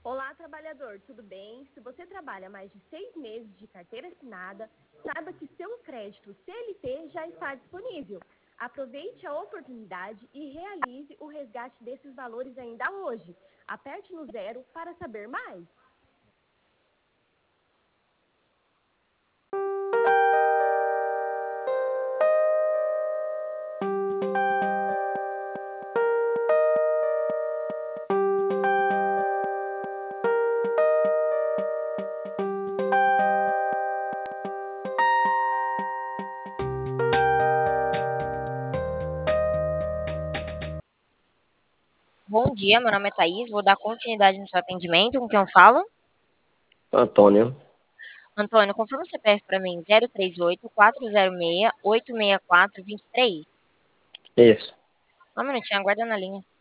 Olá, trabalhador, tudo bem? Se você trabalha mais de 6 meses de carteira assinada, saiba que seu crédito CLT já está disponível. Aproveite a oportunidade e realize o resgate desses valores ainda hoje. Aperte no 0 para saber mais. Bom dia, meu nome é Thaís, vou dar continuidade no seu atendimento, com quem eu falo? Antônio, Antônio, confirma o CPF para mim, 038-406-864-23. isso. Só um minutinho, aguarda na linha.